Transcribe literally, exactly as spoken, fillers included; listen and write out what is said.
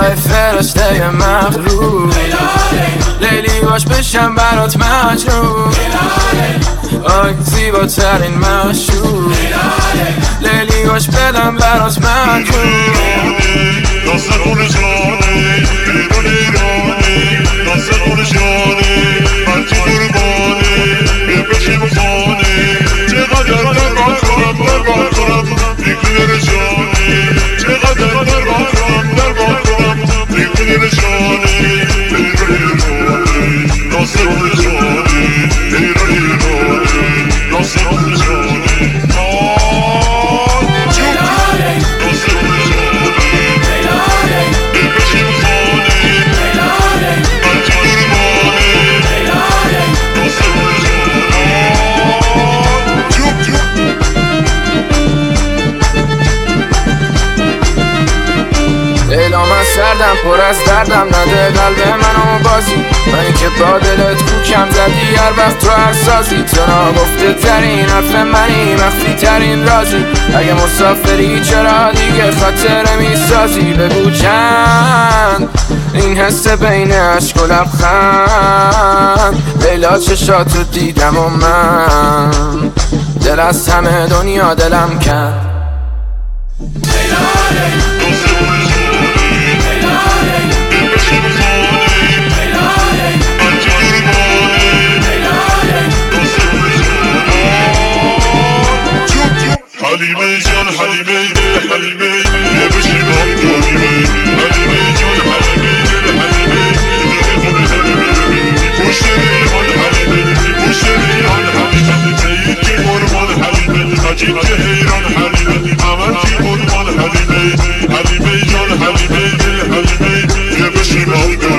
ای فرشته مغرور، لیلی باش بشم برات مجنون، آی زیباترین مشهور، لیلی باش بدم برات مجنون. ناصر اون جانه ایران ایرانه، ناصر اون جانه من تو قربانه، بیا بشیم خانه چقدر درمان کنم درمان کنم بیکنر جانه، چقدر درمان کنم درمان کنم بیکنر جانه. ایران ایرانه ناصر اون جانه، ایران ایرانه ناصر اون جانه. لیلا من سردم پر از دردم، نده قلب منو بازی، منی که با دلت کوکم زدی هر وقت تو هر سازی، تو نگفته ترین حرف منی مخفی ترین رازی، اگه مسافری چرا دیگه خاطره میسازی؟ بگو چند این حس بین عشق و لبخند، لیلا چشاتو دیدم و من دل از همه دنیا دلم کرد. حلیمه جان حلیمه دل حلیمه یه بشیم هم جانیمه، حلیمه جان حلیمه دل حلیمه دل حلیمه پشت ریحان حلیمه پشت ریحان حلیمه سید که قربان حلیمه عجیب که حیران حلیمه عمل که قربان حلیمه، حلیمه جان حلیمه دل حلیمه یه بشیم هم